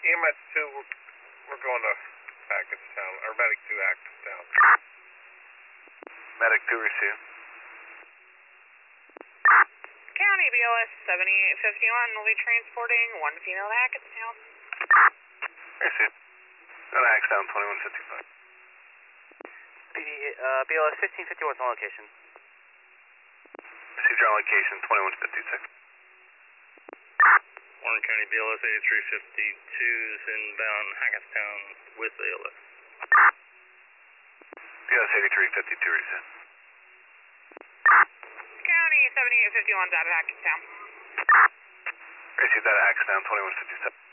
EMS 2, we're going to Hackettstown, or Medic 2 Hackettstown. Medic 2 received. County BLS 7851 will be transporting one female to Hackettstown. Received. Go to Hackettstown 2155. BLS 1551 is on location. Received your location 2156. Warren County BLS 8352 is inbound Hackettstown with ALS. BLS 8352 received. County 7851 is out of Hackettstown. Received that at Hackettstown 2157.